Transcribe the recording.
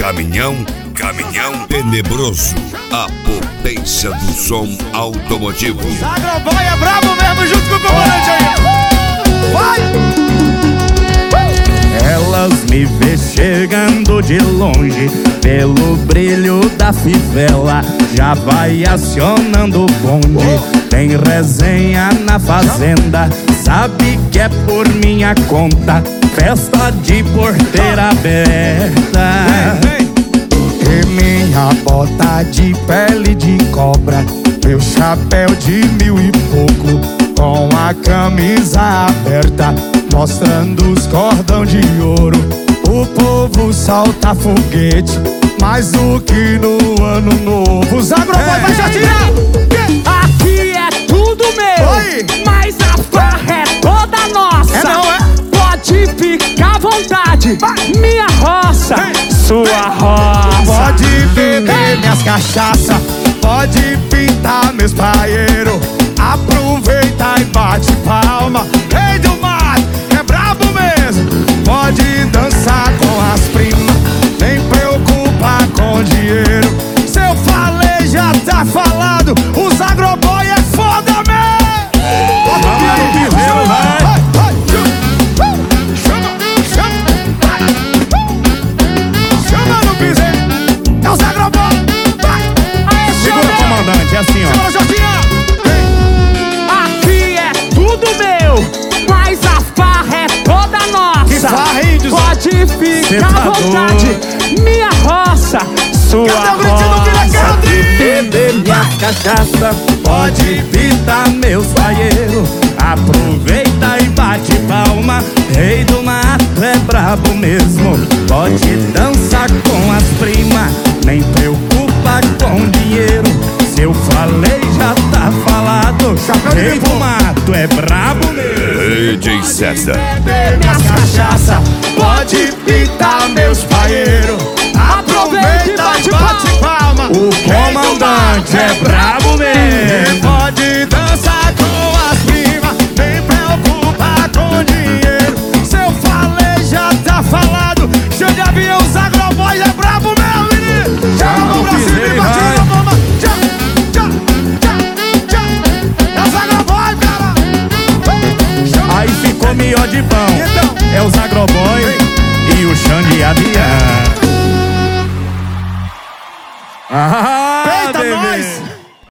Caminhão tenebroso, a potência do som automotivo. Agroboy é brabo mesmo, junto com o comandante aí. Vai! Elas me vê chegando de longe, pelo brilho da fivela, já vai acionando o bonde. Tem resenha na fazenda, sabe que é por minha conta, festa de porteira aberta. E minha bota de pele de cobra, meu chapéu de 1000 e pouco, com a camisa aberta, mostrando os cordão de ouro. O povo solta foguete, mais do que no ano novo. Os agroboy vai já tirar! Aqui é tudo meu, Oi. mas a farra é toda nossa. É não, é? Pode ficar à vontade, minha roça, sua roça. Pode beber minhas cachaça, pode pintar meus paeiros, aproveita e bate palma. Rei do mar, é brabo mesmo. Pode dançar com as primas, nem preocupa com dinheiro. Se eu falei, já tá falado. Os agroboy é foda mesmo. Chama no piseiro. É os agroboy. Vai. Segura, comandante, é assim, ó. Segura, Jotinha. Aqui é tudo meu, mas a farra é toda Que nossa. farra, índios? Pode ficar à vontade, minha roça, sua Cadê o gritinho do Vila roça. Cardi? De beber minha cachaça, pode pintar meus paeiros, aproveita e bate palma. Rei do mato é brabo mesmo, pode dançar com as primas, nem preocupa com dinheiro. Se eu falei, já tá falado. Rei do mato é brabo mesmo. DJ César. Beber minhas cachaça, pode pintar meus paeiros, aproveita e bate palma. O comandante é brabo mesmo. Pode dançar com as primas, nem preocupa com dinheiro. Se eu falei, já tá falado. Cheio de avião, os agroboy é brabo mesmo, menino. Chama o Brasil e bate palma. Tchau, tchau, tchau, tchau. É os agroboy, cara. Aí ficou melhor de pão. Então. É os agroboy e o chão de avião. Ah,